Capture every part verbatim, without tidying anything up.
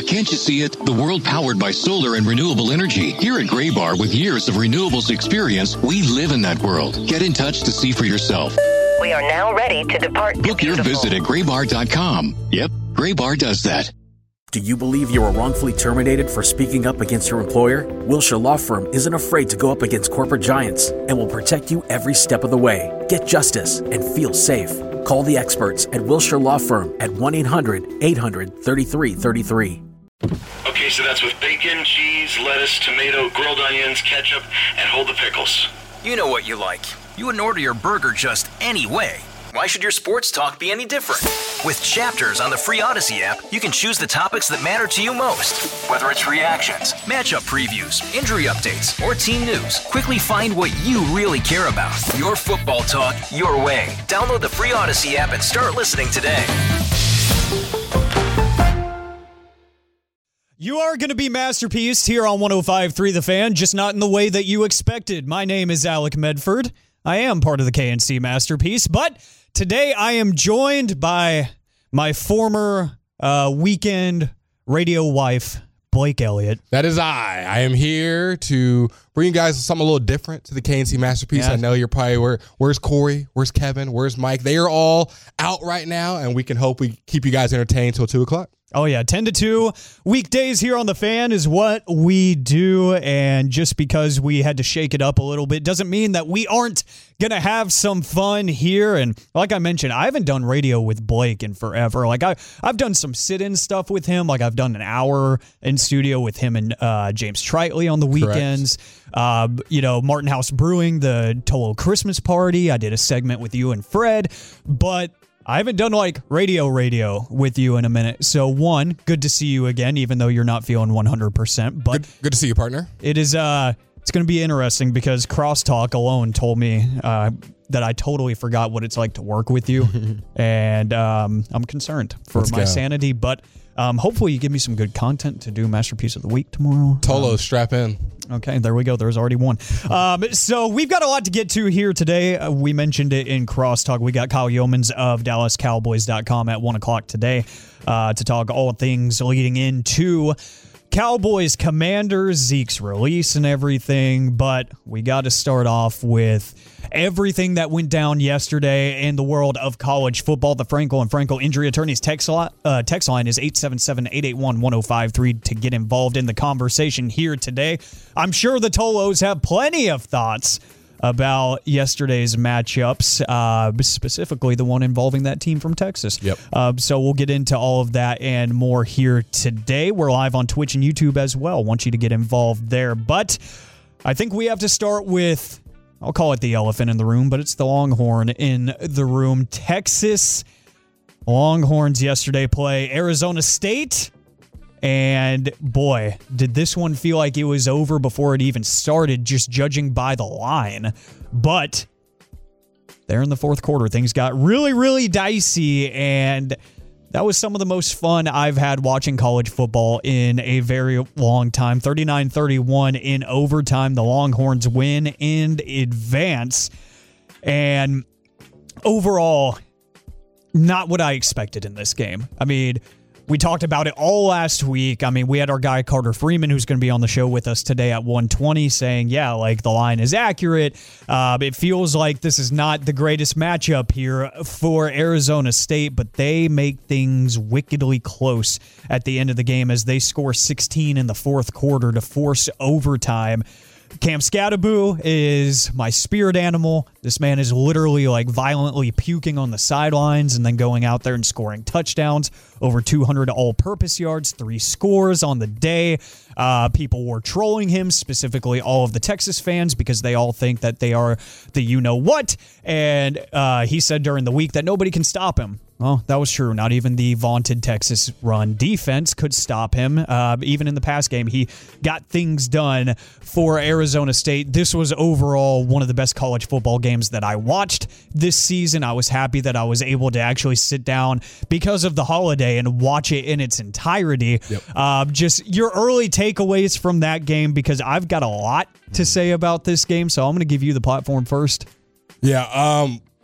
can't you see it? The world powered by solar and renewable energy. Here at Graybar, with years of renewables experience, we live in that world. Get in touch to see for yourself. We are now ready to depart. Book your visit at graybar dot com. Yep, Graybar does that. Do you believe you were wrongfully terminated for speaking up against your employer? Wilshire Law Firm isn't afraid to go up against corporate giants and will protect you every step of the way. Get justice and feel safe. Call the experts at Wilshire Law Firm at one eight hundred eight hundred thirty-three thirty-three. Okay, so that's with bacon, cheese, lettuce, tomato, grilled onions, ketchup, and hold the pickles. You know what you like. You wouldn't order your burger just any way. Why should your sports talk be any different? With Chapters on the free Odyssey app, you can choose the topics that matter to you most. Whether it's reactions, matchup previews, injury updates, or team news, quickly find what you really care about. Your football talk, your way. Download the free Odyssey app and start listening today. You are going to be Masterpiece here on one oh five point three The Fan, just not in the way that you expected. My name is Alec Medford. I am part of the K N C Masterpiece, but today I am joined by my former uh, weekend radio wife, Blake Elliott. That is I. I am here to bring you guys something a little different to the K N C Masterpiece. Yeah. I know you're probably, where, where's Corey? Where's Kevin? Where's Mike? They are all out right now, and we can hope we keep you guys entertained till two o'clock. Oh, yeah, ten to two weekdays here on The Fan is what we do, and just because we had to shake it up a little bit doesn't mean that we aren't going to have some fun here. And like I mentioned, I haven't done radio with Blake in forever. Like, I, I've done some sit-in stuff with him. Like, I've done an hour in studio with him and uh, James Tritley on the weekends. Uh, you know, Martin House Brewing, the Tolo Christmas party. I did a segment with you and Fred, but I haven't done like radio radio with you in a minute. So one, good to see you again, even though you're not feeling one hundred percent. But Good, good to see you, partner. it is uh it's going to be interesting because Crosstalk alone told me uh, that I totally forgot what it's like to work with you. and um, I'm concerned for Let's my go. sanity. But um, hopefully you give me some good content to do Masterpiece of the Week tomorrow. Tolo, strap in. Okay, there we go. There's already one. Um, so we've got a lot to get to here today. Uh, we mentioned it in Crosstalk. We got Kyle Yeomans of Dallas Cowboys dot com at one o'clock today uh, to talk all things leading into Cowboys Commanders, Zeke's release and everything. But we got to start off with everything that went down yesterday in the world of college football. The Frankel and Frankel Injury Attorneys text, li- uh, text line is eight seven seven, eight eight one, one oh five three to get involved in the conversation here today. I'm sure the Tolos have plenty of thoughts about yesterday's matchups, uh, specifically the one involving that team from Texas. Yep. Uh, so we'll get into all of that and more here today. We're live on Twitch and YouTube as well. Want you to get involved there. But I think we have to start with, I'll call it the elephant in the room, but it's the Longhorn in the room. Texas Longhorns yesterday play Arizona State. And boy, did this one feel like it was over before it even started, just judging by the line. But there in the fourth quarter, things got really, really dicey. And that was some of the most fun I've had watching college football in a very long time. thirty-nine thirty-one in overtime. The Longhorns win and advance. And overall, not what I expected in this game. I mean, we talked about it all last week. I mean, we had our guy Carter Freeman, who's going to be on the show with us today at one twenty, saying, yeah, like the line is accurate. Uh, it feels like this is not the greatest matchup here for Arizona State, but they make things wickedly close at the end of the game as they score sixteen in the fourth quarter to force overtime. Cam Scattaboo is my spirit animal. This man is literally like violently puking on the sidelines and then going out there and scoring touchdowns. Over two hundred all-purpose yards, three scores on the day. Uh, people were trolling him, specifically all of the Texas fans, because they all think that they are the you-know-what. And uh, he said during the week that nobody can stop him. Well, that was true. Not even the vaunted Texas run defense could stop him. Uh, even in the past game, he got things done for Arizona State. This was overall one of the best college football games that I watched this season. I was happy that I was able to actually sit down because of the holiday and watch it in its entirety. Yep. Uh, just your early takeaways from that game, because I've got a lot to say about this game, so I'm going to give you the platform first. Yeah, um...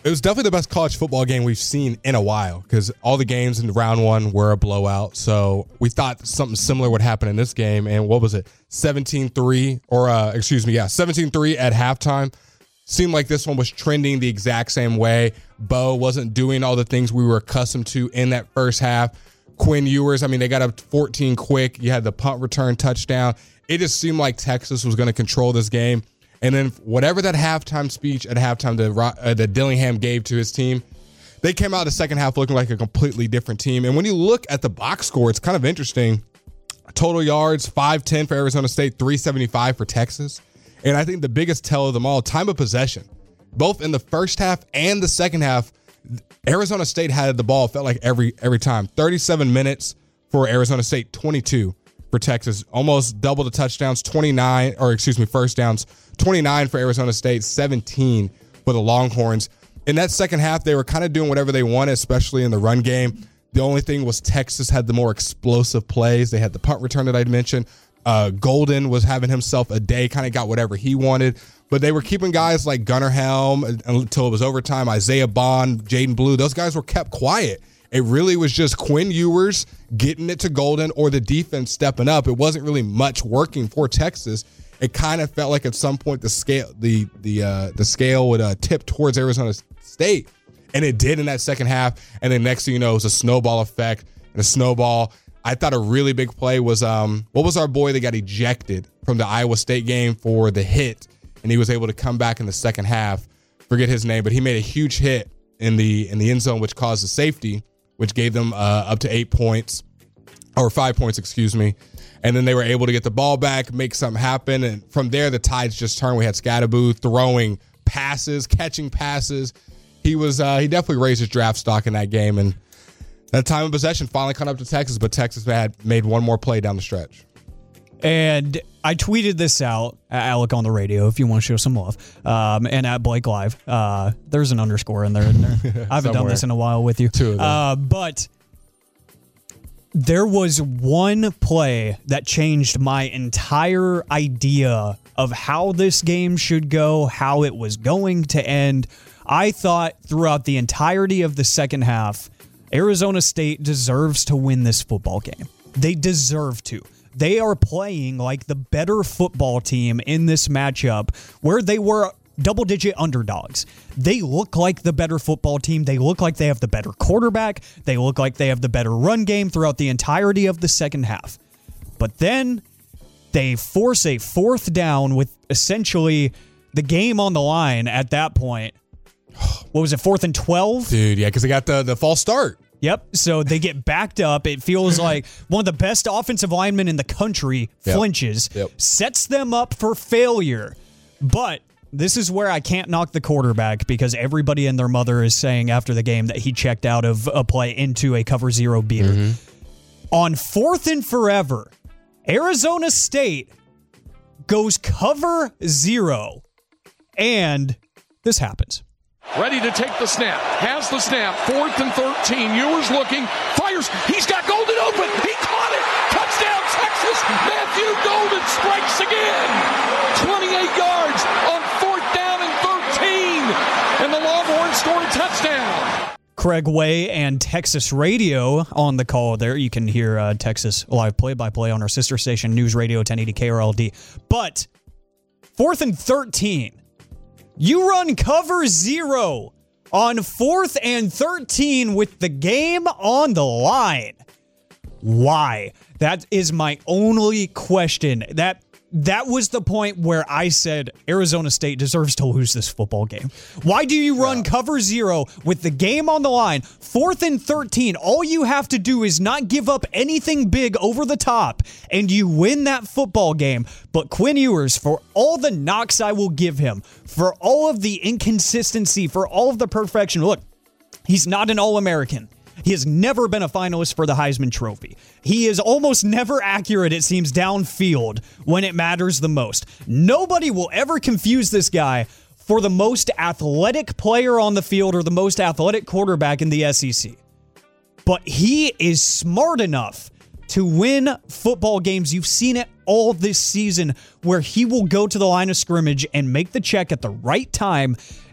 it was definitely the best college football game we've seen in a while because all the games in round one were a blowout. So we thought something similar would happen in this game. And what was it? seventeen three or, uh, excuse me, yeah, seventeen three at halftime. Seemed like this one was trending the exact same way. Bo wasn't doing all the things we were accustomed to in that first half. Quinn Ewers, I mean, they got up fourteen quick. You had the punt return touchdown. It just seemed like Texas was going to control this game. And then whatever that halftime speech at halftime that, uh, that Dillingham gave to his team, they came out the second half looking like a completely different team. And when you look at the box score, it's kind of interesting. Total yards, five ten for Arizona State, three seventy-five for Texas. And I think the biggest tell of them all, time of possession. Both in the first half and the second half, Arizona State had the ball, felt like every every time. thirty-seven minutes for Arizona State, twenty-two for Texas. Almost double the touchdowns, twenty-nine, or excuse me, first downs, twenty-nine for Arizona State, seventeen for the Longhorns. In that second half, they were kind of doing whatever they wanted, especially in the run game. The only thing was Texas had the more explosive plays. They had the punt return that I'd mentioned. Uh, Golden was having himself a day, kind of got whatever he wanted. But they were keeping guys like Gunnar Helm until it was overtime. Isaiah Bond, Jaden Blue, those guys were kept quiet. It really was just Quinn Ewers getting it to Golden or the defense stepping up. It wasn't really much working for Texas. It kind of felt like at some point the scale the the uh, the scale would uh, tip towards Arizona State, and it did in that second half. And then next thing you know, it was a snowball effect and a snowball. I thought a really big play was um what was our boy that got ejected from the Iowa State game for the hit, and he was able to come back in the second half. Forget his name, but he made a huge hit in the in the end zone, which caused a safety, which gave them uh, up to eight points or five points, excuse me. And then they were able to get the ball back, make something happen. And from there, the tides just turned. We had Scadaboo throwing passes, catching passes. He was uh, he definitely raised his draft stock in that game. And that time of possession finally caught up to Texas, but Texas had made one more play down the stretch. And I tweeted this out at Alec on the radio if you want to show some love. Um, and at Blake Live. Uh, there's an underscore in there. In there. I haven't done this in a while with you. Two of them. Uh, but there was one play that changed my entire idea of how this game should go, how it was going to end. I thought throughout the entirety of the second half, Arizona State deserves to win this football game. They deserve to. They are playing like the better football team in this matchup where they were double-digit underdogs. They look like the better football team. They look like they have the better quarterback. They look like they have the better run game throughout the entirety of the second half. But then they force a fourth down with essentially the game on the line at that point. What was it, fourth and twelve? Dude, yeah, because they got the, the false start. Yep. So they get backed up. It feels like one of the best offensive linemen in the country flinches, Yep. Yep. sets them up for failure. But this is where I can't knock the quarterback because everybody and their mother is saying after the game that he checked out of a play into a cover zero beater. Mm-hmm. On fourth and forever, Arizona State goes cover zero. And this happens. Ready to take the snap. Has the snap. Fourth and thirteen. Ewers looking. Fires. He's got Golden open. He caught it. Touchdown, Texas. Matthew Golden strikes again. twenty-eight yards on fourth down and thirteen. And the Longhorns score a touchdown. Craig Way and Texas Radio on the call there. You can hear uh, Texas live play-by-play on our sister station, News Radio ten eighty K R L D. But fourth and thirteen. You run cover zero on fourth and thirteen with the game on the line. Why? That is my only question. That that was the point where I said Arizona State deserves to lose this football game. Why do you run yeah. cover zero with the game on the line, fourth and thirteen? All you have to do is not give up anything big over the top, and you win that football game. But Quinn Ewers, for all the knocks I will give him, for all of the inconsistency, for all of the perfection, look, he's not an All-American. He has never been a finalist for the Heisman Trophy. He is almost never accurate, it seems, downfield when it matters the most. Nobody will ever confuse this guy for the most athletic player on the field or the most athletic quarterback in the S E C. But he is smart enough to win football games. You've seen it all this season where he will go to the line of scrimmage and make the check at the right time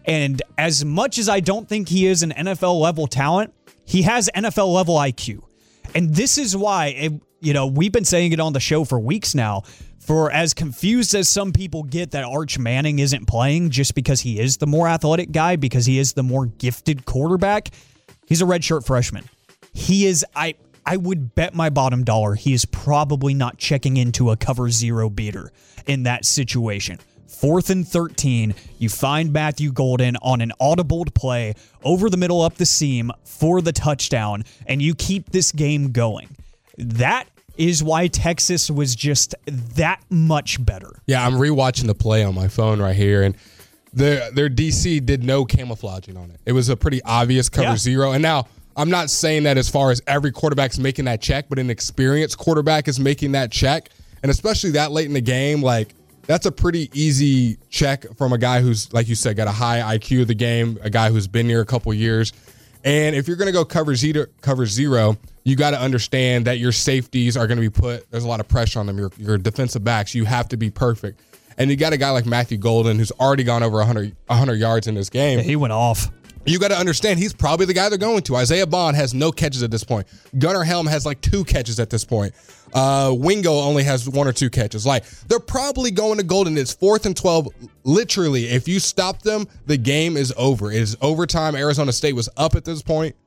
And as much as I don't think he is an N F L level talent, he has N F L level I Q. And this is why, it, you know, we've been saying it on the show for weeks now. For as confused as some people get that Arch Manning isn't playing just because he is the more athletic guy, because he is the more gifted quarterback, he's a redshirt freshman. He is, I I would bet my bottom dollar, he is probably not checking into a cover zero beater in that situation. Fourth and thirteen, you find Matthew Golden on an audibled play over the middle up the seam for the touchdown, and you keep this game going. That is why Texas was just that much better. Yeah, I'm rewatching the play on my phone right here, and their their D C did no camouflaging on it. It was a pretty obvious cover yeah. zero. And now, I'm not saying that as far as every quarterback's making that check, but an experienced quarterback is making that check, and especially that late in the game, like, that's a pretty easy check from a guy who's, like you said, got a high I Q of the game, a guy who's been here a couple years. And if you're going to go cover zero, cover zero, you got to understand that your safeties are going to be put, there's a lot of pressure on them. Your, your defensive backs, you have to be perfect. And you got a guy like Matthew Golden who's already gone over one hundred, one hundred yards in this game. Yeah, he went off. You got to understand he's probably the guy they're going to. Isaiah Bond has no catches at this point. Gunnar Helm has like two catches at this point. Uh, Wingo only has one or two catches. Like, they're probably going to Golden. It's fourth and twelve. Literally, if you stop them, the game is over. It is overtime. Arizona State was up at this point.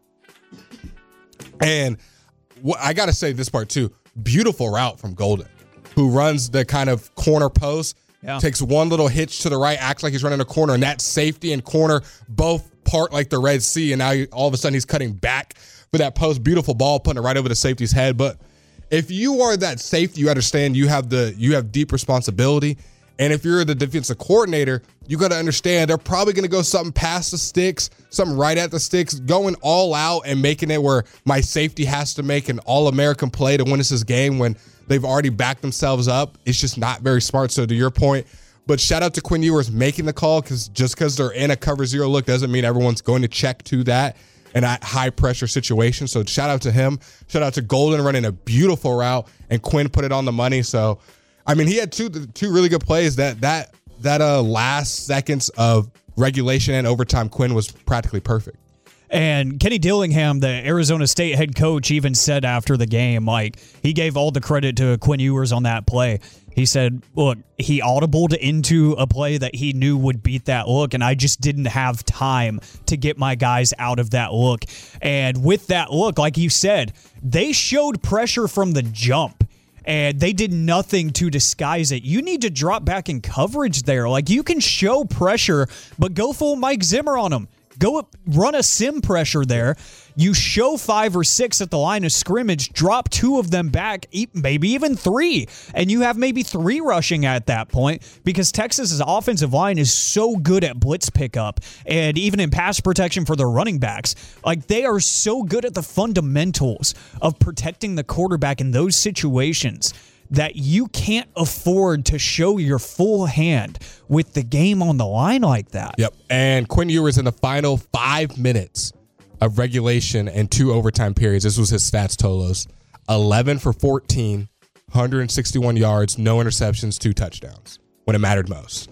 And what, I got to say this part too. Beautiful route from Golden, who runs the kind of corner post, yeah. takes one little hitch to the right, acts like he's running a corner, and that safety and corner both part like the Red Sea, and now you, all of a sudden he's cutting back for that post. Beautiful ball, putting it right over the safety's head. But if you are that safety, you understand you have the you have deep responsibility. And if you're the defensive coordinator, you got to understand they're probably going to go something past the sticks, something right at the sticks, going all out and making it where my safety has to make an all-American play to win us this game when they've already backed themselves up. It's just not very smart. So to your point, but shout out to Quinn Ewers making the call, because just because they're in a cover zero look doesn't mean everyone's going to check to that in a high pressure situation. So shout out to him. Shout out to Golden running a beautiful route, and Quinn put it on the money. So, I mean, he had two two really good plays. That that that uh, last seconds of regulation and overtime, Quinn was practically perfect. And Kenny Dillingham, the Arizona State head coach, even said after the game, like, he gave all the credit to Quinn Ewers on that play. He said, look, he audibled into a play that he knew would beat that look, and I just didn't have time to get my guys out of that look. And with that look, like you said, they showed pressure from the jump, and they did nothing to disguise it. You need to drop back in coverage there. Like, you can show pressure, but go full Mike Zimmer on them. Go up, run a sim pressure there. You show five or six at the line of scrimmage, drop two of them back, maybe even three, and you have maybe three rushing at that point, because Texas's offensive line is so good at blitz pickup and even in pass protection for their running backs. Like, they are so good at the fundamentals of protecting the quarterback in those situations that you can't afford to show your full hand with the game on the line like that. Yep. And Quinn Ewers in the final five minutes of regulation and two overtime periods, this was his stats tolos, eleven for fourteen, one hundred sixty-one yards, no interceptions, two touchdowns when it mattered most.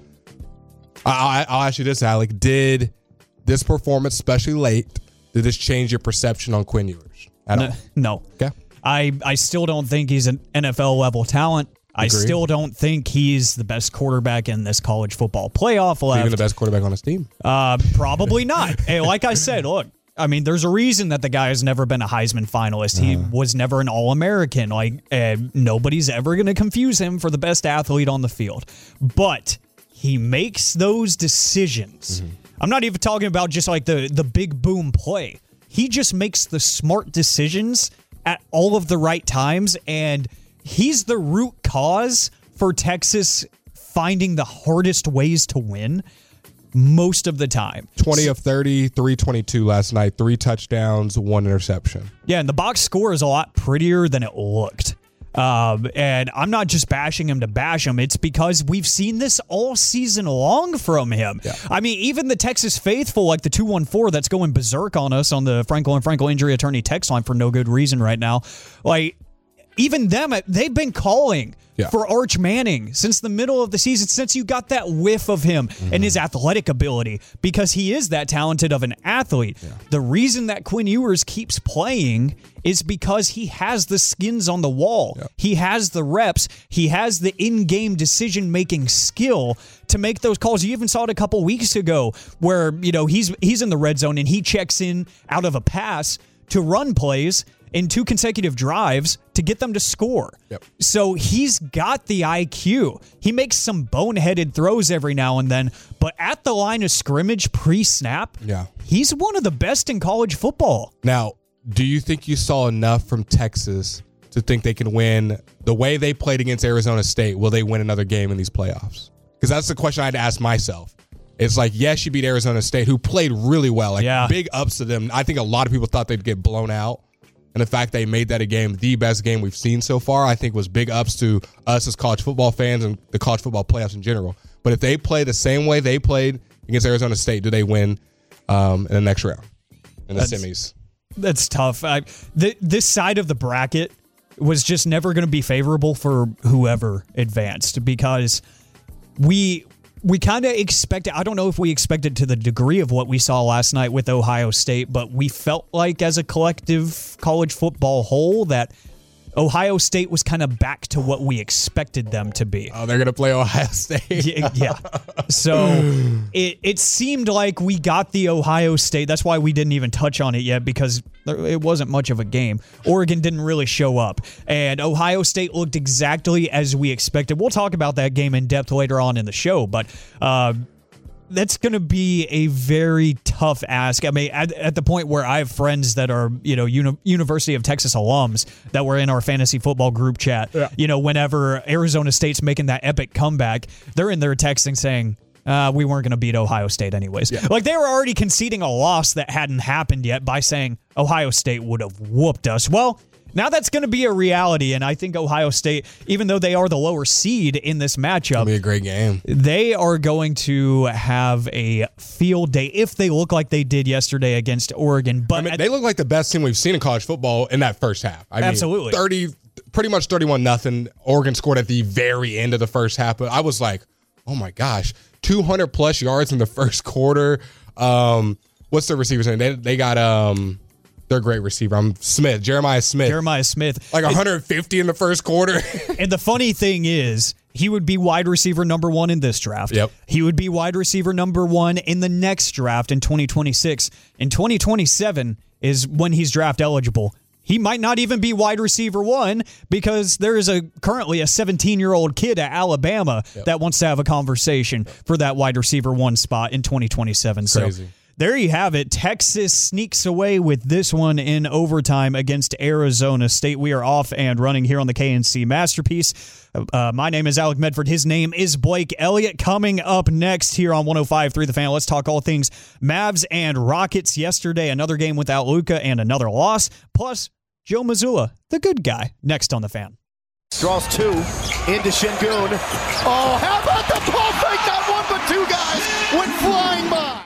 I, I'll ask you this, Alec. Did this performance, especially late, did this change your perception on Quinn Ewers at no, all? No. Okay. I, I still don't think he's an N F L level talent. I Agreed. still don't think he's the best quarterback in this college football playoff left. Even the best quarterback on his team? Uh, probably not. Hey, like I said, look, I mean, there's a reason that the guy has never been a Heisman finalist. He uh. was never an All-American. Like, uh, nobody's ever going to confuse him for the best athlete on the field. But he makes those decisions. Mm-hmm. I'm not even talking about just like the, the big boom play. He just makes the smart decisions at all of the right times, and he's the root cause for Texas finding the hardest ways to win most of the time. twenty of thirty, three twenty-two last night, three touchdowns, one interception. Yeah, and the box score is a lot prettier than it looked. Um, and I'm not just bashing him to bash him. It's because we've seen this all season long from him. Yeah. I mean, even the Texas faithful, like the two one four that's going berserk on us on the Frankel and Frankel injury attorney text line for no good reason right now. Like, even them, they've been calling Yeah. for Arch Manning since the middle of the season, since you got that whiff of him mm-hmm. and his athletic ability, because he is that talented of an athlete. Yeah. The reason that Quinn Ewers keeps playing is because he has the skins on the wall. Yeah. He has the reps. He has the in-game decision-making skill to make those calls. You even saw it a couple weeks ago where, you know, he's he's in the red zone and he checks in out of a pass to run plays in two consecutive drives to get them to score. Yep. So he's got the I Q. He makes some boneheaded throws every now and then, but at the line of scrimmage pre-snap, yeah. he's one of the best in college football. Now, do you think you saw enough from Texas to think they can win the way they played against Arizona State? Will they win another game in these playoffs? Because that's the question I had to ask myself. It's like, yes, you beat Arizona State, who played really well. Like, yeah. big ups to them. I think a lot of people thought they'd get blown out. And the fact they made that a game, the best game we've seen so far, I think was big ups to us as college football fans and the college football playoffs in general. But if they play the same way they played against Arizona State, do they win um, in the next round, in the that's, semis? That's tough. I, th- this side of the bracket was just never going to be favorable for whoever advanced, because we we kind of expected, I don't know if we expected to the degree of what we saw last night with Ohio State, but we felt like as a collective college football whole that Ohio State was kind of back to what we expected them to be. Oh, they're going to play Ohio State. yeah, yeah. So it, it seemed like we got the Ohio State. That's why we didn't even touch on it yet, because it wasn't much of a game. Oregon didn't really show up, and Ohio State looked exactly as we expected. We'll talk about that game in depth later on in the show, but uh, that's going to be a very tough ask. I mean, at, at the point where I have friends that are, you know, Uni- University of Texas alums that were in our fantasy football group chat, yeah. you know, whenever Arizona State's making that epic comeback, they're in there texting saying, uh, we weren't going to beat Ohio State anyways. Yeah. Like, they were already conceding a loss that hadn't happened yet by saying Ohio State would have whooped us. Well, now that's going to be a reality, and I think Ohio State, even though they are the lower seed in this matchup, it's going to be a great game. They are going to have a field day if they look like they did yesterday against Oregon. But I mean, at, they look like the best team we've seen in college football in that first half. I absolutely. mean, thirty, pretty much thirty-one nothing. Oregon scored at the very end of the first half, but I was like, oh my gosh, two hundred plus yards in the first quarter. Um, what's the receiver's name? They, they got... Um, They're a great receiver. I'm Smith, Jeremiah Smith. Jeremiah Smith. Like one hundred fifty in the first quarter. And the funny thing is, he would be wide receiver number one in this draft. Yep. He would be wide receiver number one in the next draft in twenty twenty-six. In twenty twenty-seven is when he's draft eligible. He might not even be wide receiver one, because there is a currently a seventeen-year-old kid at Alabama yep. that wants to have a conversation for that wide receiver one spot in twenty twenty-seven. Crazy. So there you have it. Texas sneaks away with this one in overtime against Arizona State. We are off and running here on the K N C Masterpiece. Uh, my name is Alec Medford. His name is Blake Elliott. Coming up next here on one oh five point three The Fan, let's talk all things Mavs and Rockets. Yesterday, another game without Luka and another loss. Plus, Joe Mazzulla, the good guy, next on The Fan. Draws two into Şengün. Oh, how about the ball fake? Not one, but two guys went flying by.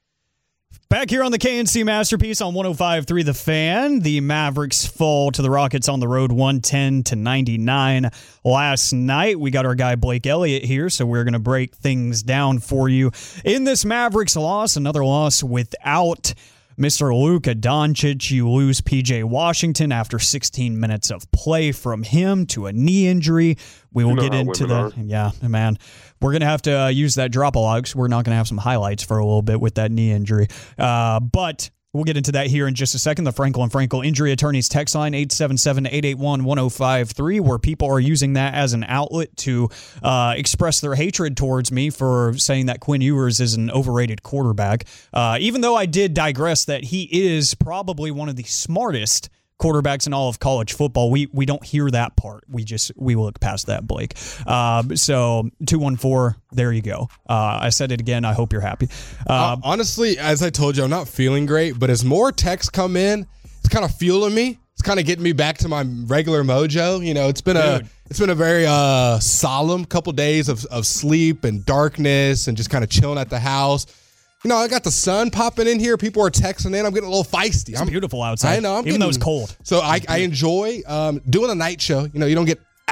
Back here on the K N C Masterpiece on one oh five point three The Fan. The Mavericks fall to the Rockets on the road one ten to ninety-nine last night. We got our guy Blake Elliott here, so we're going to break things down for you. In this Mavericks loss, another loss without Mister Luka Doncic. You lose P J Washington after sixteen minutes of play from him to a knee injury. We will you know get into the are. yeah, man. We're going to have to uh, use that drop a lot, because we're not going to have some highlights for a little bit with that knee injury. Uh, but we'll get into that here in just a second. The Frankel and Frankel Injury Attorneys text line, eight seven seven, eight eight one, one oh five three, where people are using that as an outlet to uh, express their hatred towards me for saying that Quinn Ewers is an overrated quarterback. Uh, even though I did digress that he is probably one of the smartest quarterbacks in all of college football. We we don't hear that part. We just we look past that, Blake. Uh, so two one four, there you go. Uh, I said it again. I hope you're happy. Uh, uh, honestly, as I told you, I'm not feeling great, but as more texts come in, it's kind of fueling me. It's kind of getting me back to my regular mojo. You know, it's been Dude. a it's been a very uh, solemn couple days of of sleep and darkness and just kind of chilling at the house. You know, I got the sun popping in here. People are texting in. I'm getting a little feisty. It's I'm beautiful outside. I know. I'm even getting, though it's cold. So I, I enjoy um, doing a night show. You know, you don't get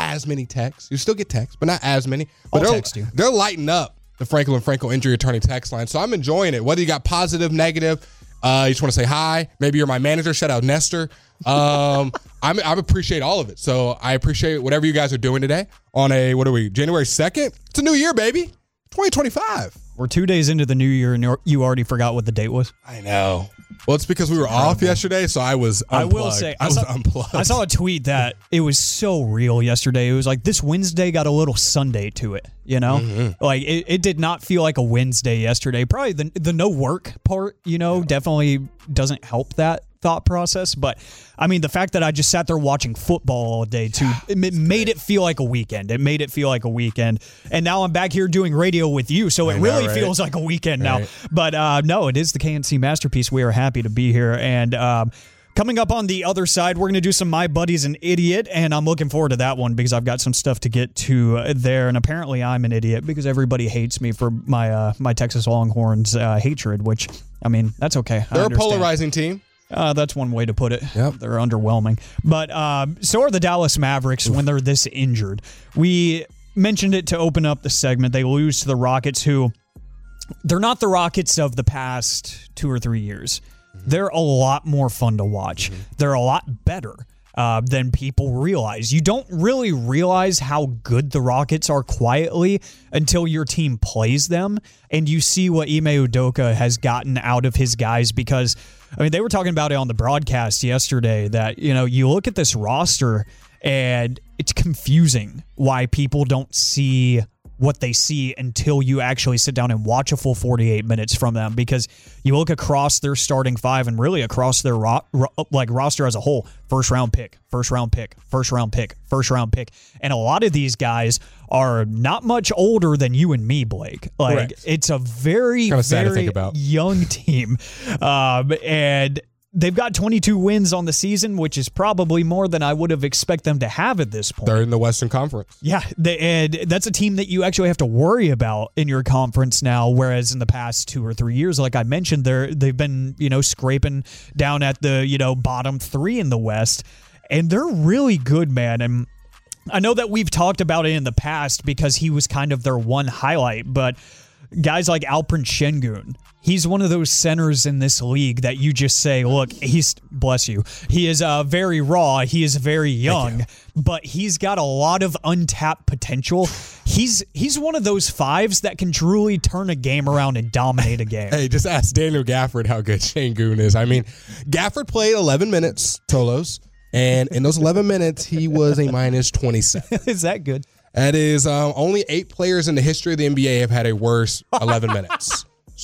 as many texts. You still get texts, but not as many. But I'll they're, text you. They're lighting up the Frankel and Frankel injury attorney text line. So I'm enjoying it. Whether you got positive, negative, uh, you just want to say hi. Maybe you're my manager. Shout out Nestor. Um, I'm, I appreciate all of it. So I appreciate whatever you guys are doing today on a, what are we, January second? It's a new year, baby. twenty twenty-five. We're two days into the new year, and you're- you already forgot what the date was. I know. Well, it's because we were Incredible. off yesterday, so I was unplugged. I will say, I, I was saw, unplugged. I saw a tweet that it was so real yesterday. It was like this Wednesday got a little Sunday to it, you know? Mm-hmm. Like it, it did not feel like a Wednesday yesterday. Probably the the no work part, you know, yeah. definitely doesn't help that thought process. But I mean, the fact that I just sat there watching football all day too, yeah, it made great. it feel like a weekend. It made it feel like a weekend. And now I'm back here doing radio with you, so it know, really right? feels like a weekend right. now. But uh, no, it is the K N C Masterpiece. We are happy to be here. And um, coming up on the other side, we're going to do some My Buddy's an Idiot, and I'm looking forward to that one because I've got some stuff to get to there. And apparently I'm an idiot because everybody hates me for my uh, my Texas Longhorns uh, hatred, which, I mean, that's okay. They're a polarizing team. Uh, that's one way to put it. Yep. They're underwhelming. But uh, so are the Dallas Mavericks when they're this injured. We mentioned it to open up the segment. They lose to the Rockets, who they're not the Rockets of the past two or three years. Mm-hmm. They're a lot more fun to watch. Mm-hmm. They're a lot better uh, than people realize. You don't really realize how good the Rockets are quietly until your team plays them, and you see what Ime Udoka has gotten out of his guys because – I mean, they were talking about it on the broadcast yesterday that, you know, you look at this roster and it's confusing why people don't see what they see until you actually sit down and watch a full forty-eight minutes from them, because you look across their starting five and really across their ro- ro- like roster as a whole, first round pick, first round pick, first round pick, first round pick. And a lot of these guys are not much older than you and me, Blake. Like Correct. It's a very, kind of sad very to think about. young team. Um, and they've got twenty-two wins on the season, which is probably more than I would have expected them to have at this point. They're in the Western Conference. Yeah, they, and that's a team that you actually have to worry about in your conference now, whereas in the past two or three years, like I mentioned, they're, they've been, you know, scraping down at the, you know, bottom three in the West, and they're really good, man. And I know that we've talked about it in the past because he was kind of their one highlight, but guys like Alperen Şengün, he's one of those centers in this league that you just say, look, he's, bless you, he is uh, very raw, he is very young, but he's got a lot of untapped potential. He's he's one of those fives that can truly turn a game around and dominate a game. Hey, just ask Daniel Gafford how good Şengün is. I mean, Gafford played eleven minutes, Tolos, and in those eleven minutes, he was a minus twenty-seven. Is that good? That is um, only eight players in the history of the N B A have had a worse eleven minutes.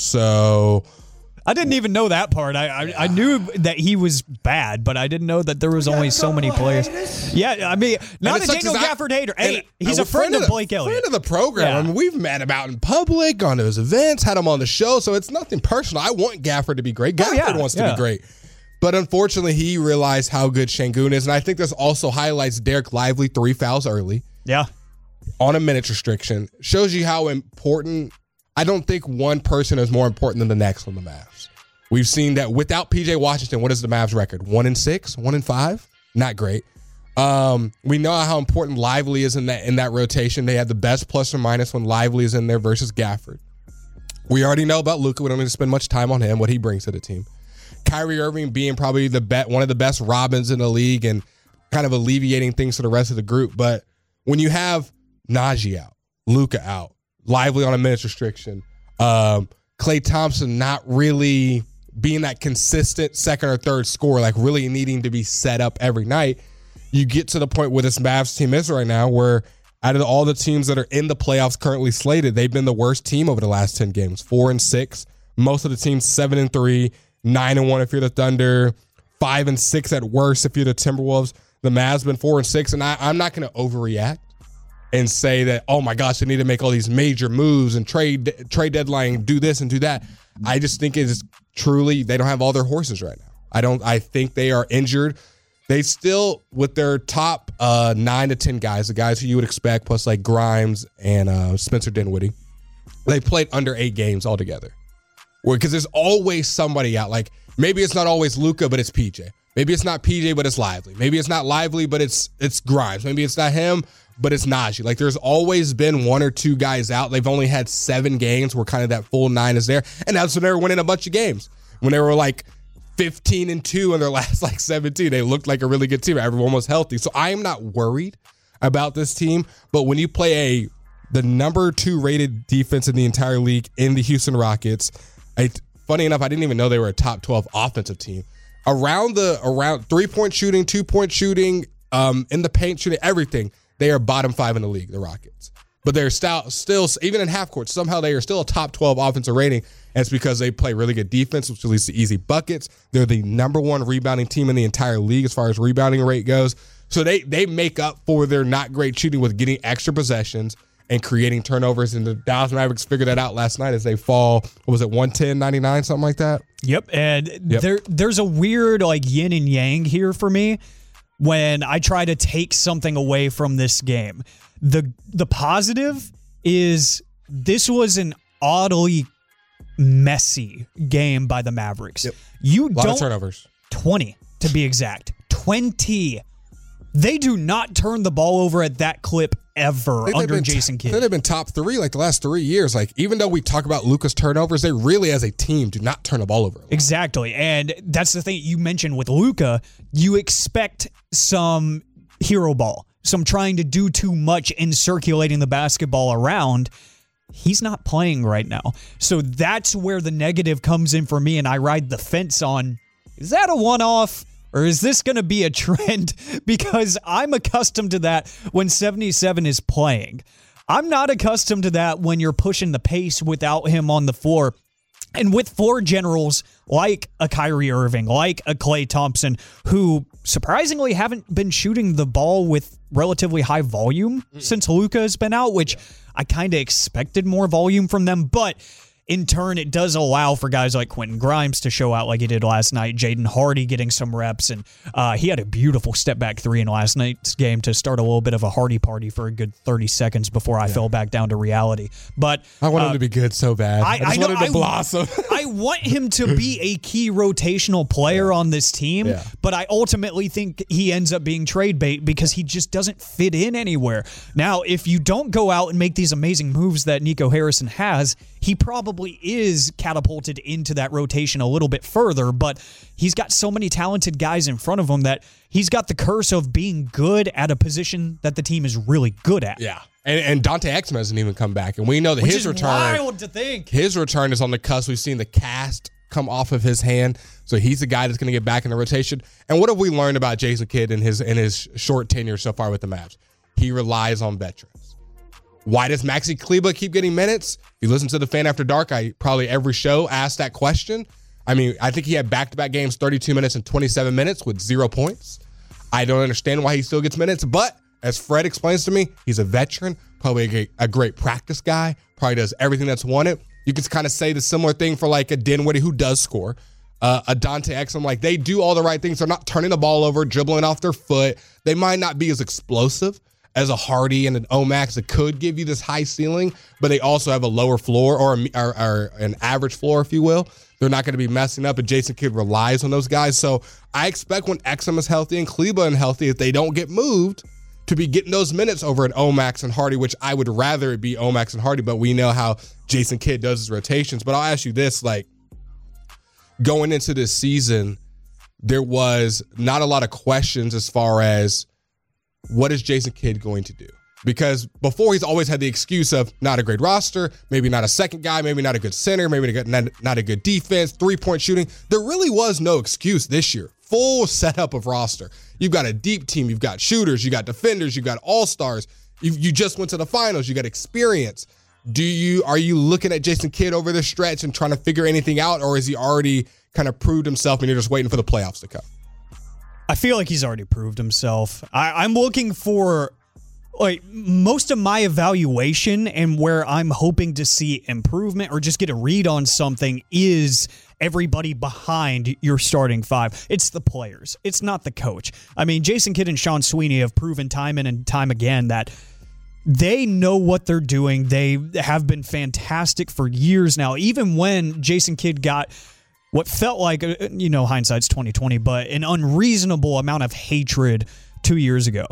So I didn't even know that part. I, I I knew that he was bad, but I didn't know that there was only so many players. Yeah, I mean, not a Daniel Gafford hater. Hey, he's a friend of Blake Elliott. Friend of the program. Yeah. I mean, we've met him out in public, gone to his events, had him on the show, so it's nothing personal. I want Gafford to be great. Gafford oh, yeah, wants to yeah. be great. But unfortunately, he realized how good Şengün is, and I think this also highlights Derek Lively, three fouls early. Yeah. On a minutes restriction. Shows you how important. I don't think one person is more important than the next on the Mavs. We've seen that without P J Washington, what is the Mavs record? One and six? One and five? Not great. Um, we know how important Lively is in that in that rotation. They had the best plus or minus when Lively is in there versus Gafford. We already know about Luka. We don't need to spend much time on him, what he brings to the team. Kyrie Irving being probably the be- one of the best Robins in the league and kind of alleviating things for the rest of the group. But when you have Najee out, Luka out, Lively on a minutes restriction, um, Klay Thompson not really being that consistent second or third scorer, like really needing to be set up every night, you get to the point where this Mavs team is right now where out of all the teams that are in the playoffs currently slated, they've been the worst team over the last ten games, four and six. Most of the teams seven and three, nine and one if you're the Thunder, five and six at worst if you're the Timberwolves. The Mavs been four and six, and I, I'm not going to overreact and say that, oh my gosh, they need to make all these major moves and trade trade deadline, do this and do that. I just think it's truly, they don't have all their horses right now. I don't. I think they are injured. They still, with their top uh, nine to ten guys, the guys who you would expect, plus like Grimes and uh, Spencer Dinwiddie, they played under eight games altogether. Because there's always somebody out. Like maybe it's not always Luka, but it's P J. Maybe it's not P J, but it's Lively. Maybe it's not Lively, but it's it's Grimes. Maybe it's not him, but it's Najee. Like, there's always been one or two guys out. They've only had seven games where kind of that full nine is there. And that's when they were winning a bunch of games. When they were like fifteen and two in their last like seventeen, they looked like a really good team. Everyone was healthy. So I am not worried about this team. But when you play a the number two rated defense in the entire league in the Houston Rockets, I, funny enough, I didn't even know they were a top twelve offensive team. Around the around three-point shooting, two-point shooting, um, in the paint shooting, everything, they are bottom five in the league, the Rockets. But they're still, still, even in half court, somehow they are still a top twelve offensive rating, and it's because they play really good defense, which leads to easy buckets. They're the number one rebounding team in the entire league as far as rebounding rate goes. So they they make up for their not great shooting with getting extra possessions and creating turnovers. And the Dallas Mavericks figured that out last night as they fall, what was it, one ten ninety-nine, something like that? Yep, and Yep. there there's a weird like yin and yang here for me when I try to take something away from this game. The the positive is this was an oddly messy game by the Mavericks. Yep. You A lot don't of turnovers. twenty to be exact. twenty. They do not turn the ball over at that clip ever They've under been Jason t- Kidd. They've been top three like the last three years. Like, even though we talk about Luka's turnovers, they really, as a team, do not turn the ball over. Exactly. And that's the thing you mentioned with Luka. You expect some hero ball, some trying to do too much in circulating the basketball around. He's not playing right now. So that's where the negative comes in for me, and I ride the fence on, is that a one-off? Or is this going to be a trend? Because I'm accustomed to that when seventy-seven is playing. I'm not accustomed to that when you're pushing the pace without him on the floor. And with floor generals like a Kyrie Irving, like a Klay Thompson, who surprisingly haven't been shooting the ball with relatively high volume mm. since Luka has been out, which I kind of expected more volume from them. But in turn, it does allow for guys like Quentin Grimes to show out like he did last night. Jaden Hardy getting some reps, and uh, he had a beautiful step-back three in last night's game to start a little bit of a Hardy party for a good thirty seconds before I yeah. fell back down to reality. But I want uh, him to be good so bad. I, I, I just I know, want him to I, blossom. I want him to be a key rotational player yeah. on this team, yeah. but I ultimately think he ends up being trade bait because he just doesn't fit in anywhere. Now, if you don't go out and make these amazing moves that Nico Harrison has, he probably is catapulted into that rotation a little bit further, but he's got so many talented guys in front of him that he's got the curse of being good at a position that the team is really good at. Yeah. And, and Dante Exum hasn't even come back. And we know that Which his is return. wild to think. His return is on the cusp. We've seen the cast come off of his hand. So he's the guy that's going to get back in the rotation. And what have we learned about Jason Kidd in his in his short tenure so far with the Mavs? He relies on veterans. Why does Maxi Kleber keep getting minutes? If you listen to the Fan After Dark, I probably every show asked that question. I mean, I think he had back-to-back games, thirty-two minutes and twenty-seven minutes with zero points. I don't understand why he still gets minutes, but as Fred explains to me, he's a veteran, probably a great, a great practice guy, probably does everything that's wanted. You can kind of say the similar thing for like a Dinwiddie who does score, uh, a Dante Exum. Like, they do all the right things. They're not turning the ball over, dribbling off their foot. They might not be as explosive as a Hardy and an Omax that could give you this high ceiling, but they also have a lower floor or, a, or, or an average floor, if you will. They're not going to be messing up, and Jason Kidd relies on those guys. So I expect when Exum is healthy and Kleber is healthy, if they don't get moved, to be getting those minutes over at Omax and Hardy, which I would rather it be Omax and Hardy, but we know how Jason Kidd does his rotations. But I'll ask you this, like, going into this season, there was not a lot of questions as far as what is Jason Kidd going to do? Because before, he's always had the excuse of not a great roster, maybe not a second guy, maybe not a good center, maybe not, not a good defense, three-point shooting. There really was no excuse this year. Full setup of roster. You've got a deep team. You've got shooters. You got defenders. You got all-stars. You, you just went to the finals. You got experience. Do you Are you looking at Jason Kidd over this stretch and trying to figure anything out, or is he already kind of proved himself and you're just waiting for the playoffs to come? I feel like he's already proved himself. I, I'm looking for, like, most of my evaluation and where I'm hoping to see improvement or just get a read on something is everybody behind your starting five. It's the players. It's not the coach. I mean, Jason Kidd and Sean Sweeney have proven time in and time again that they know what they're doing. They have been fantastic for years now. Even when Jason Kidd got what felt like, you know, hindsight's twenty twenty, but an unreasonable amount of hatred two years ago.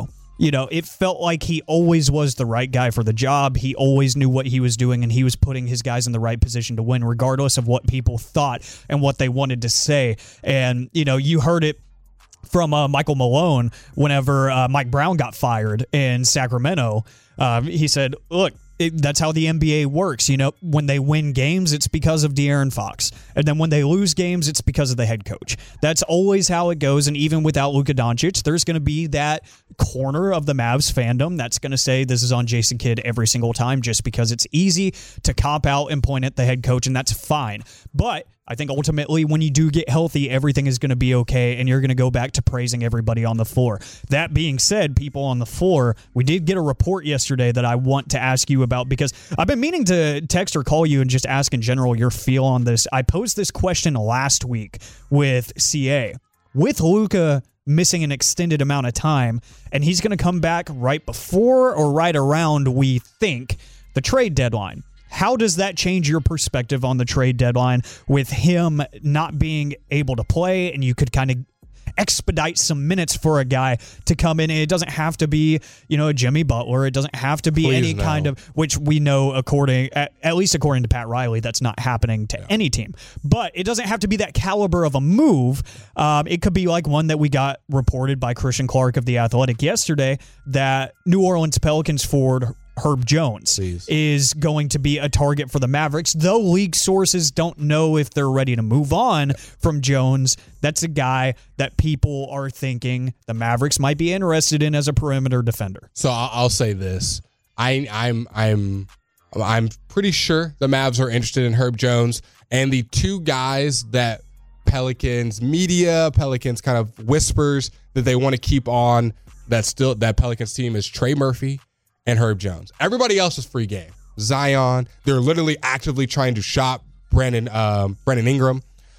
you know, it felt like he always was the right guy for the job. He always knew what he was doing, and he was putting his guys in the right position to win, regardless of what people thought and what they wanted to say. And, you know, you heard it from uh, Michael Malone whenever uh, Mike Brown got fired in Sacramento. Um, he said, look, It, that's how the N B A works. You know, when they win games, it's because of De'Aaron Fox. And then when they lose games, it's because of the head coach. That's always how it goes. And even without Luka Doncic, there's going to be that corner of the Mavs fandom that's going to say this is on Jason Kidd every single time just because it's easy to cop out and point at the head coach, and that's fine. But I think ultimately when you do get healthy, everything is going to be okay, and you're going to go back to praising everybody on the floor. That being said, people on the floor, we did get a report yesterday that I want to ask you about because I've been meaning to text or call you and just ask in general your feel on this. I posed this question last week with C A. With Luka missing an extended amount of time, and he's going to come back right before or right around, we think, the trade deadline. How does that change your perspective on the trade deadline with him not being able to play, and you could kind of expedite some minutes for a guy to come in? And it doesn't have to be, you know, a Jimmy Butler. It doesn't have to be Please any no. kind of, which we know according, at, at least according to Pat Riley, that's not happening to yeah. any team. But it doesn't have to be that caliber of a move. Um, it could be like one that we got reported by Christian Clark of The Athletic yesterday, that New Orleans Pelicans forward Herb Jones Please. is going to be a target for the Mavericks, though league sources don't know if they're ready to move on from Jones. That's a guy that people are thinking the Mavericks might be interested in as a perimeter defender. So I'll, I'll say this: I, I'm I'm I'm pretty sure the Mavs are interested in Herb Jones, and the two guys that Pelicans media, Pelicans kind of whispers that they want to keep on that still that Pelicans team is Trey Murphy and Herb Jones. Everybody else is free game. Zion, they're literally actively trying to shop Brandon um, Brandon Ingram.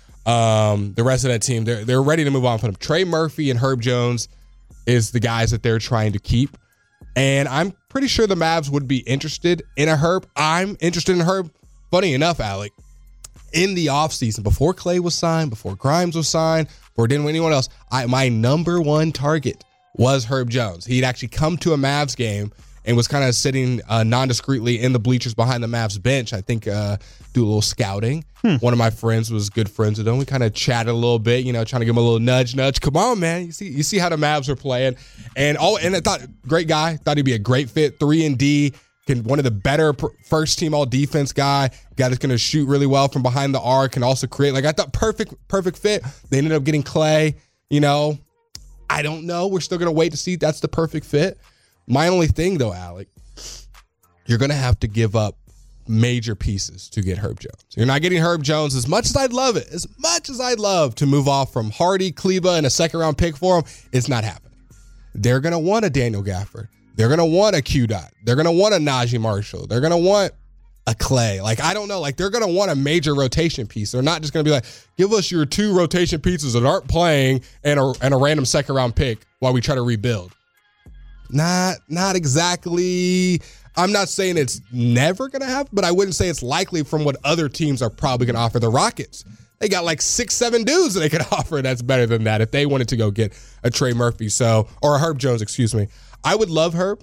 Um, the rest of that team, they're they're ready to move on from him. Trey Murphy and Herb Jones is the guys that they're trying to keep. And I'm pretty sure the Mavs would be interested in a Herb. I'm interested in Herb. Funny enough, Alec, in the offseason, before Clay was signed, before Grimes was signed, before didn't anyone else, I, my number one target was Herb Jones. He'd actually come to a Mavs game and was kind of sitting uh, non-discreetly in the bleachers behind the Mavs bench. I think uh, do a little scouting. Hmm. One of my friends was good friends with him. We kind of chatted a little bit, you know, trying to give him a little nudge, nudge. Come on, man. You see you see how the Mavs are playing. And all, and I thought, great guy. Thought he'd be a great fit. three and D. Can, one of the better first-team all-defense guy. Guy that's going to shoot really well from behind the arc and also create. Like, I thought perfect, perfect fit. They ended up getting Clay. You know, I don't know. We're still going to wait to see if that's the perfect fit. My only thing, though, Alec, you're going to have to give up major pieces to get Herb Jones. You're not getting Herb Jones as much as I'd love it, as much as I'd love to move off from Hardy, Kleba, and a second-round pick for him. It's not happening. They're going to want a Daniel Gafford. They're going to want a Q-Dot. They're going to want a Najee Marshall. They're going to want a Clay. Like, I don't know. Like, they're going to want a major rotation piece. They're not just going to be like, give us your two rotation pieces that aren't playing and a, and a random second-round pick while we try to rebuild. Not, not exactly. I'm not saying it's never going to happen, but I wouldn't say it's likely from what other teams are probably going to offer. The Rockets, they got like six, seven dudes that they could offer that's better than that if they wanted to go get a Trey Murphy, so or a Herb Jones, excuse me. I would love Herb,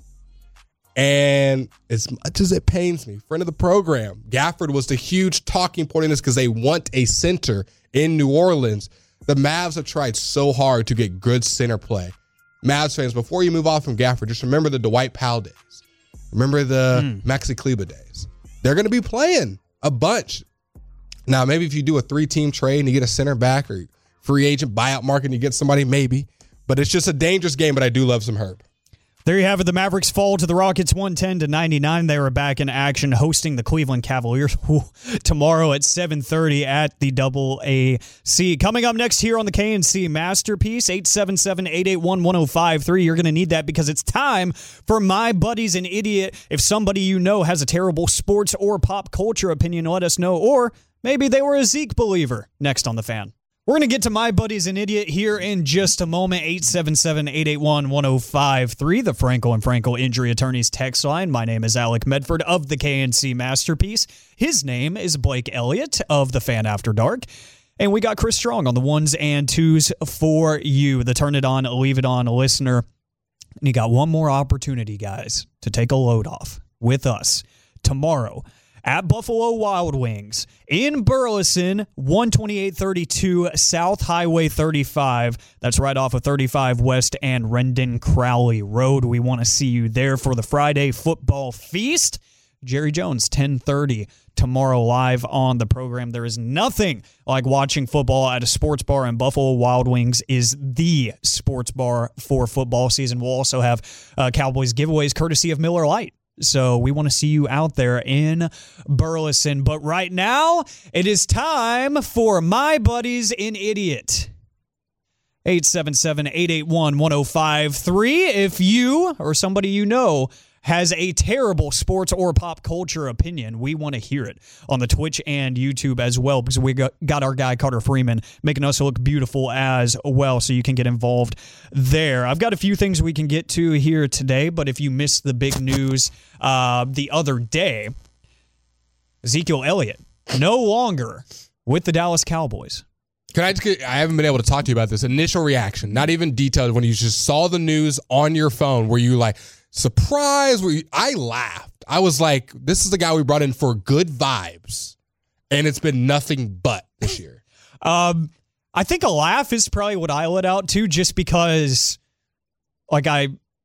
and as much as it pains me, friend of the program, Gafford was the huge talking point in this because they want a center in New Orleans. The Mavs have tried so hard to get good center play. Mavs fans, before you move off from Gafford, just remember the Dwight Powell days. Remember the mm. Maxi Kleba days. They're going to be playing a bunch. Now, maybe if you do a three-team trade and you get a center back or free agent buyout market and you get somebody, maybe. But it's just a dangerous game, but I do love some Herb. There you have it. The Mavericks fall to the Rockets one ten to ninety-nine. They are back in action hosting the Cleveland Cavaliers tomorrow at seven thirty at the Double A C. Coming up next here on the K N C Masterpiece, eight seven seven, eight eight one, one oh five three. You're going to need that because it's time for My Buddy's an Idiot. If somebody you know has a terrible sports or pop culture opinion, let us know. Or maybe they were a Zeke believer. Next on The Fan. We're going to get to My Buddy's an Idiot here in just a moment. eight seven seven, eight eight one, one oh five three, the Frankel and Frankel Injury Attorneys text line. My name is Alec Medford of the K N C Masterpiece. His name is Blake Elliott of the Fan After Dark. And we got Chris Strong on the ones and twos for you, the Turn It On, Leave It On listener. And you got one more opportunity, guys, to take a load off with us tomorrow at Buffalo Wild Wings in Burleson, one twenty-eight thirty-two South Highway thirty-five. That's right off of thirty-five West and Rendon Crowley Road. We want to see you there for the Friday football feast. Jerry Jones, ten thirty tomorrow live on the program. There is nothing like watching football at a sports bar, and Buffalo Wild Wings is the sports bar for football season. We'll also have uh, Cowboys giveaways courtesy of Miller Lite. So we want to see you out there in Burleson. But right now, it is time for My Buddies in Idiot. eight seven seven, eight eight one, one oh five three. If you or somebody you know has a terrible sports or pop culture opinion, we want to hear it on the Twitch and YouTube as well, because we got, got our guy Carter Freeman making us look beautiful as well, so you can get involved there. I've got a few things we can get to here today, but if you missed the big news uh, the other day, Ezekiel Elliott no longer with the Dallas Cowboys. Can I just get, I haven't been able to talk to you about this. Initial reaction, not even detailed, when you just saw the news on your phone, were you like, surprise? Were you, I laughed. I was like, this is the guy we brought in for good vibes, and it's been nothing but this year. um, I think a laugh is probably what I let out too, just because, like, I,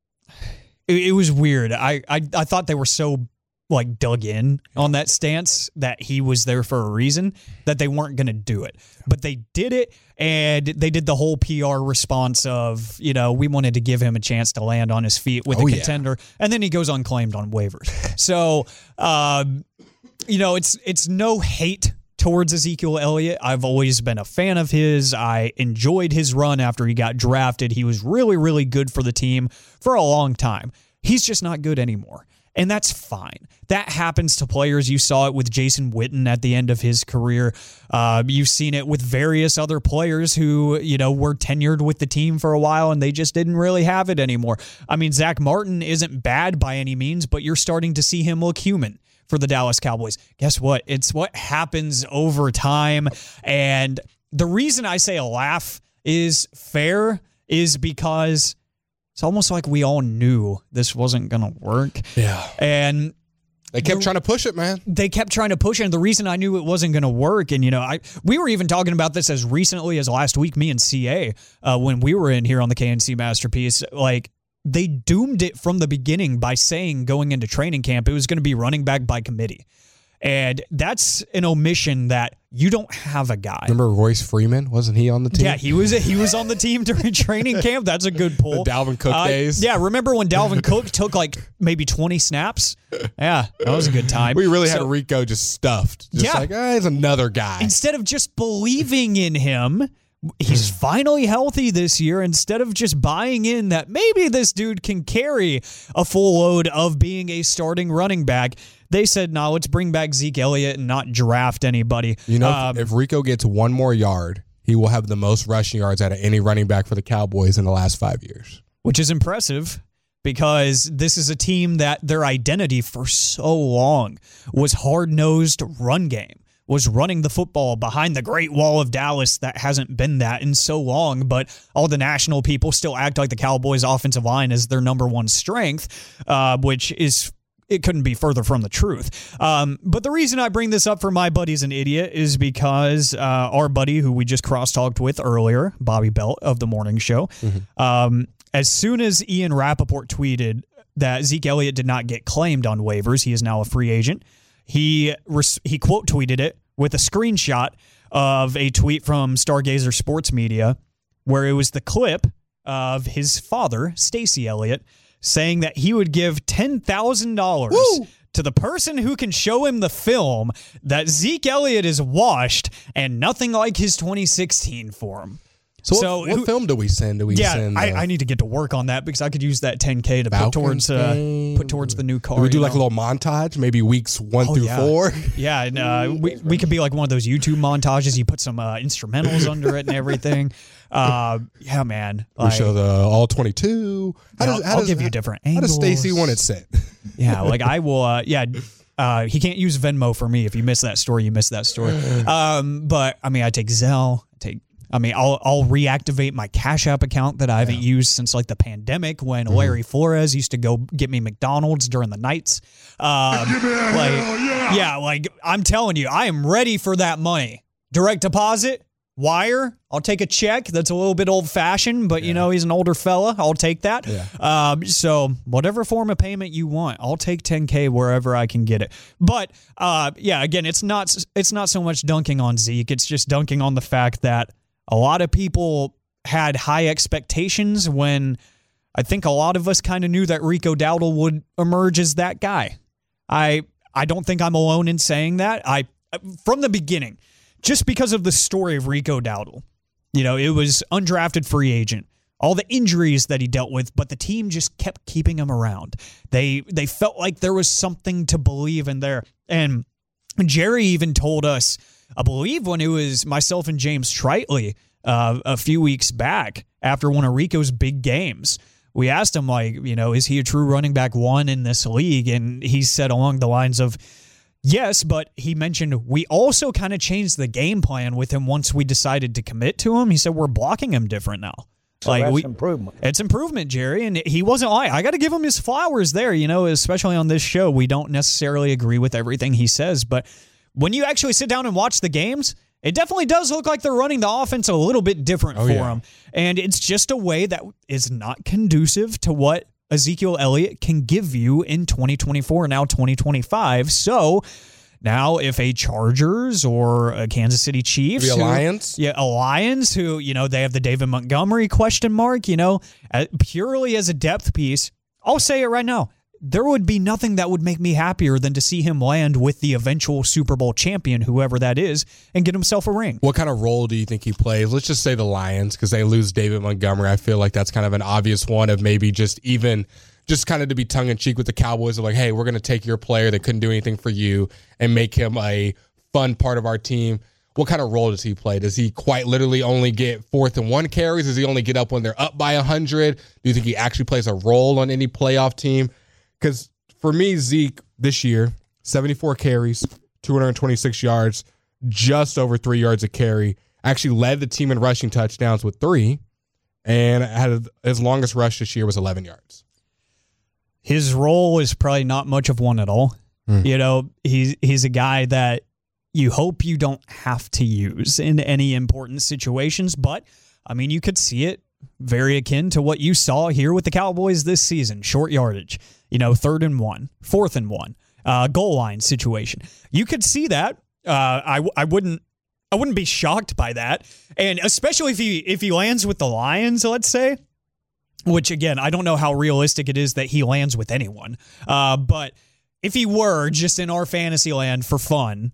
it, it was weird. I, I, I thought they were so like dug in on that stance that he was there for a reason, that they weren't going to do it. But they did it, and they did the whole P R response of, you know, we wanted to give him a chance to land on his feet with oh, a contender, yeah. And then he goes unclaimed on waivers. So, um, you know, it's it's no hate towards Ezekiel Elliott. I've always been a fan of his. I enjoyed his run after he got drafted. He was really, really good for the team for a long time. He's just not good anymore. And that's fine. That happens to players. You saw it with Jason Witten at the end of his career. Uh, you've seen it with various other players who, you know, were tenured with the team for a while and they just didn't really have it anymore. I mean, Zach Martin isn't bad by any means, but you're starting to see him look human for the Dallas Cowboys. Guess what? It's what happens over time. And the reason I say a laugh is fair is because it's almost like we all knew this wasn't going to work. Yeah. And they kept the, trying to push it, man. They kept trying to push it. And the reason I knew it wasn't going to work, and, you know, I we were even talking about this as recently as last week, me and C A, uh, when we were in here on the K N C Masterpiece, like, they doomed it from the beginning by saying going into training camp it was going to be running back by committee. And that's an omission that you don't have a guy. Remember Royce Freeman? Wasn't he on the team? Yeah, he was he was on the team during training camp. That's a good pull. The Dalvin Cook uh, days. Yeah, remember when Dalvin Cook took like maybe twenty snaps? Yeah, that was a good time. We really so, had Rico just stuffed. Just yeah. like, ah, he's another guy. Instead of just believing in him, he's finally healthy this year. Instead of just buying in that maybe this dude can carry a full load of being a starting running back, they said, no, let's bring back Zeke Elliott and not draft anybody. You know, um, if Rico gets one more yard, he will have the most rushing yards out of any running back for the Cowboys in the last five years. Which is impressive because this is a team that their identity for so long was hard-nosed run game, was running the football behind the Great Wall of Dallas that hasn't been that in so long, but all the national people still act like the Cowboys' offensive line is their number one strength, uh, which is it couldn't be further from the truth. Um, but the reason I bring this up for My Buddy's an Idiot is because uh, our buddy who we just cross-talked with earlier, Bobby Belt of The Morning Show, mm-hmm. um, as soon as Ian Rappaport tweeted that Zeke Elliott did not get claimed on waivers, he is now a free agent, he res- he quote tweeted it with a screenshot of a tweet from Stargazer Sports Media where it was the clip of his father, Stacey Elliott, saying that he would give ten thousand dollars to the person who can show him the film that Zeke Elliott is washed and nothing like his twenty sixteen form. So, so what, what who, film do we send? Do we yeah, send? I, uh, I need to get to work on that because I could use that ten K to put towards uh, put towards the new car. Do we do you like know? a little montage, maybe weeks one oh, through yeah. four? Yeah, and uh, we we could be like one of those YouTube montages. You put some uh, instrumentals under it and everything. Uh, yeah, man. We like, show the all twenty-two. How yeah, does, how I'll does, give you how, different angles. How does Stacey want it sent? Yeah, like I will. Uh, yeah. Uh, he can't use Venmo for me. If you miss that story, you miss that story. Um, but I mean, I take Zelle, I take I mean, I'll I'll reactivate my Cash App account that I haven't yeah. used since like the pandemic when mm-hmm. Larry Flores used to go get me McDonald's during the nights. Um, like, yeah. yeah, like I'm telling you, I am ready for that money. Direct deposit, wire. I'll take a check. That's a little bit old fashioned, but yeah. you know, he's an older fella. I'll take that. Yeah. Um, so whatever form of payment you want, I'll take ten K wherever I can get it. But uh, yeah, again, it's not it's not so much dunking on Zeke. It's just dunking on the fact that a lot of people had high expectations when I think a lot of us kind of knew that Rico Dowdle would emerge as that guy. I I don't think I'm alone in saying that. I from the beginning, just because of the story of Rico Dowdle, you know, it was undrafted free agent, all the injuries that he dealt with, but the team just kept keeping him around. They they felt like there was something to believe in there. And Jerry even told us, I believe when it was myself and James Tritley uh, a few weeks back after one of Rico's big games, we asked him, like, you know, is he a true running back one in this league? And he said along the lines of, yes, but he mentioned we also kind of changed the game plan with him once we decided to commit to him. He said we're blocking him different now. So like that's we, improvement. It's improvement, Jerry, and he wasn't lying. I got to give him his flowers there, you know, especially on this show. We don't necessarily agree with everything he says, but when you actually sit down and watch the games, it definitely does look like they're running the offense a little bit different oh, for yeah. him. And it's just a way that is not conducive to what Ezekiel Elliott can give you in twenty twenty-four, now twenty twenty-five. So now if a Chargers or a Kansas City Chiefs. The Alliance? Who, yeah, Alliance, who, you know, they have the David Montgomery question mark, you know, purely as a depth piece, I'll say it right now. There would be nothing that would make me happier than to see him land with the eventual Super Bowl champion, whoever that is, and get himself a ring. What kind of role do you think he plays? Let's just say the Lions, because they lose David Montgomery. I feel like that's kind of an obvious one of maybe just even just kind of to be tongue-in-cheek with the Cowboys of like, hey, we're going to take your player that couldn't do anything for you and make him a fun part of our team. What kind of role does he play? Does he quite literally only get fourth and one carries? Does he only get up when they're up by one hundred? Do you think he actually plays a role on any playoff team? Because for me, Zeke this year, seventy-four carries, two hundred twenty-six yards, just over three yards a carry. Actually led the team in rushing touchdowns with three, and had his longest rush this year was eleven yards. His role is probably not much of one at all. Mm. You know, he's he's a guy that you hope you don't have to use in any important situations, but I mean, you could see it very akin to what you saw here with the Cowboys this season. Short yardage, you know, third and one, fourth and one, uh, goal line situation. You could see that. Uh, I I wouldn't I wouldn't be shocked by that, and especially if he if he lands with the Lions, let's say. Which again, I don't know how realistic it is that he lands with anyone. Uh, but if he were just in our fantasy land for fun,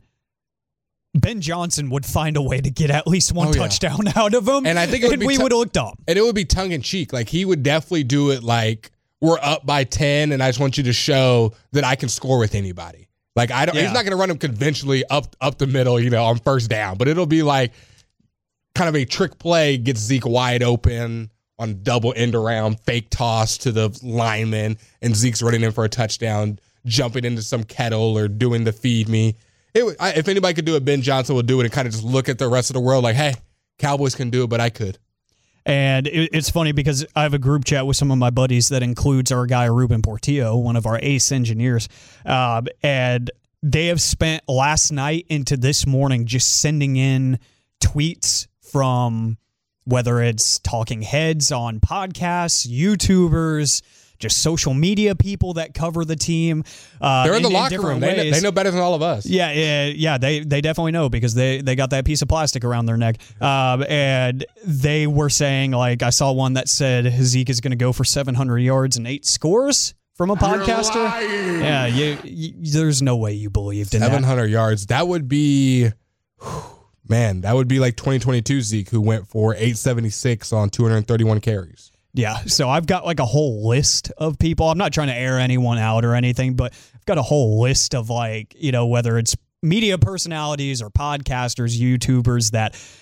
Ben Johnson would find a way to get at least one oh, touchdown yeah. out of him, and I think it would and be we t- would have looked up. And it would be tongue in cheek. Like he would definitely do it. Like we're up by ten, and I just want you to show that I can score with anybody. Like I don't. Yeah. He's not going to run him conventionally up up the middle, you know, on first down. But it'll be like kind of a trick play, gets Zeke wide open on double end around, fake toss to the lineman, and Zeke's running in for a touchdown, jumping into some kettle or doing the feed me. It, I, if anybody could do it, Ben Johnson would do it and kind of just look at the rest of the world like, hey, Cowboys can do it, but I could. And it, it's funny because I have a group chat with some of my buddies that includes our guy Ruben Portillo, one of our ace engineers, uh, and they have spent last night into this morning just sending in tweets from whether it's talking heads on podcasts, YouTubers, just social media people that cover the team. Uh, They're in the in, locker in room. They know, they know better than all of us. Yeah, yeah, yeah. They they definitely know because they, they got that piece of plastic around their neck. Um, and they were saying, like, I saw one that said Zeke is going to go for seven hundred yards and eight scores from a podcaster. Yeah, you, you, there's no way you believed in that. seven hundred yards. That would be... Whew, man, that would be like twenty twenty-two Zeke, who went for eight seventy-six on two hundred thirty-one carries. Yeah, so I've got like a whole list of people. I'm not trying to air anyone out or anything, but I've got a whole list of like, you know, whether it's media personalities or podcasters, YouTubers that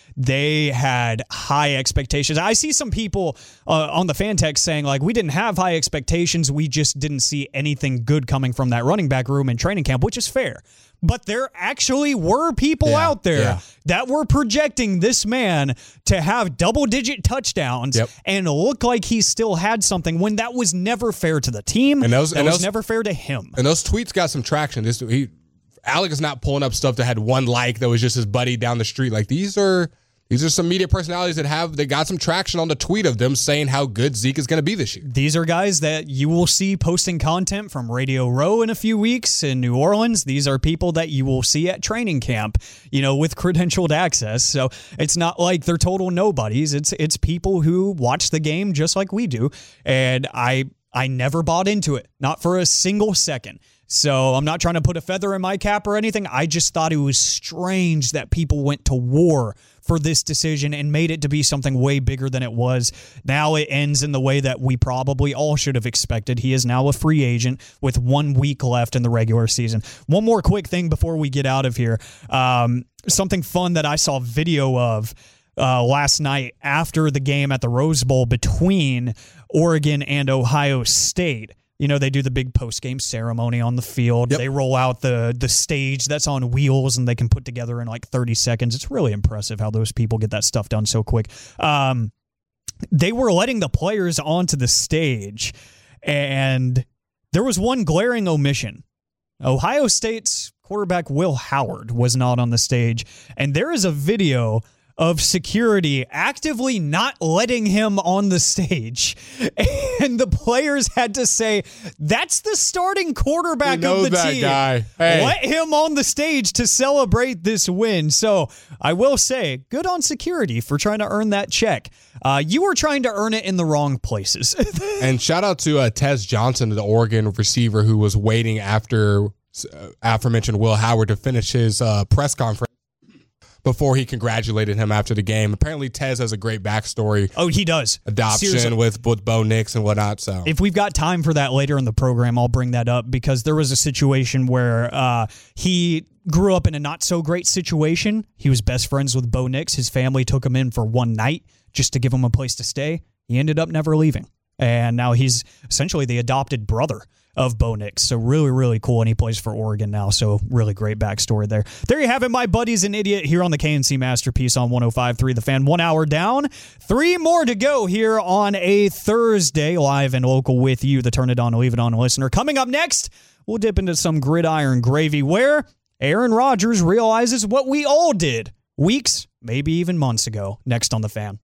they had high expectations. I see some people uh, on the fan text saying, like, we didn't have high expectations. We just didn't see anything good coming from that running back room in training camp, which is fair. But there actually were people yeah, out there yeah. that were projecting this man to have double-digit touchdowns yep. and look like he still had something when that was never fair to the team. And those, that and was those, never fair to him. And those tweets got some traction. This he, Alec is not pulling up stuff that had one like that was just his buddy down the street. Like these are these are some media personalities that have they got some traction on the tweet of them saying how good Zeke is going to be this year. These are guys that you will see posting content from Radio Row in a few weeks in New Orleans. These are people that you will see at training camp, you know, with credentialed access. So it's not like they're total nobodies. It's it's people who watch the game just like we do. And I I never bought into it, not for a single second. So I'm not trying to put a feather in my cap or anything. I just thought it was strange that people went to war for this decision and made it to be something way bigger than it was. Now it ends in the way that we probably all should have expected. He is now a free agent with one week left in the regular season. One more quick thing before we get out of here. Um, something fun that I saw video of uh, last night after the game at the Rose Bowl between Oregon and Ohio State. You know, they do the big post-game ceremony on the field. Yep. They roll out the the stage that's on wheels, and they can put together in like thirty seconds. It's really impressive how those people get that stuff done so quick. Um, they were letting the players onto the stage, and there was one glaring omission. Ohio State's quarterback Will Howard was not on the stage, and there is a video of security actively not letting him on the stage. And the players had to say, that's the starting quarterback we know of the that team. Guy. Hey. Let him on the stage to celebrate this win. So I will say, good on security for trying to earn that check. Uh, you were trying to earn it in the wrong places. And shout out to uh, Tez Johnson, the Oregon receiver who was waiting after uh, aforementioned Will Howard to finish his uh, press conference before he congratulated him after the game. Apparently, Tez has a great backstory. Oh, he does. Adoption with, with Bo Nix and whatnot. So, if we've got time for that later in the program, I'll bring that up because there was a situation where uh, he grew up in a not-so-great situation. He was best friends with Bo Nix. His family took him in for one night just to give him a place to stay. He ended up never leaving. And now he's essentially the adopted brother of Bo Nix. So really, really cool. And he plays for Oregon now. So really great backstory there. There you have it. My buddy's an idiot here on the K N C Masterpiece on one oh five point three The Fan. One hour down. Three more to go here on a Thursday. Live and local with you, the Turn It On, Leave It On listener. Coming up next, we'll dip into some gridiron gravy where Aaron Rodgers realizes what we all did weeks, maybe even months ago. Next on The Fan.